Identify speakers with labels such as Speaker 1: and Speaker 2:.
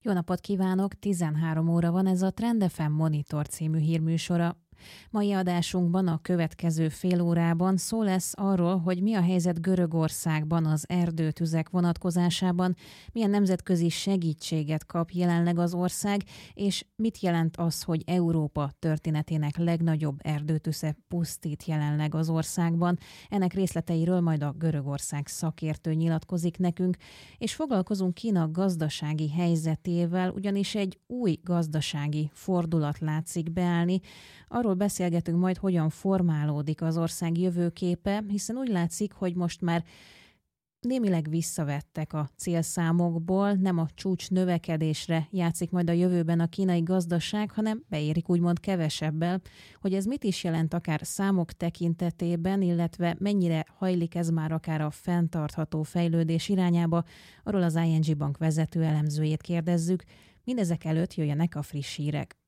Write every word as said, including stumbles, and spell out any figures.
Speaker 1: Jó napot kívánok! tizenhárom óra van, ez a Trend ef em Monitor című hírműsora. Mai adásunkban a következő fél órában szó lesz arról, hogy mi a helyzet Görögországban az erdőtüzek vonatkozásában, milyen nemzetközi segítséget kap jelenleg az ország, és mit jelent az, hogy Európa történetének legnagyobb erdőtüze pusztít jelenleg az országban. Ennek részleteiről majd a Görögország szakértő nyilatkozik nekünk, és foglalkozunk Kína gazdasági helyzetével, ugyanis egy új gazdasági fordulat látszik beállni. Arról beszélgetünk majd, hogyan formálódik az ország jövőképe, hiszen úgy látszik, hogy most már némileg visszavettek a célszámokból, nem a csúcs növekedésre játszik majd a jövőben a kínai gazdaság, hanem beérik úgymond kevesebbel. Hogy ez mit is jelent akár számok tekintetében, illetve mennyire hajlik ez már akár a fenntartható fejlődés irányába, arról az i en gé Bank vezető elemzőjét kérdezzük. Mindezek előtt jöjjenek a friss hírek.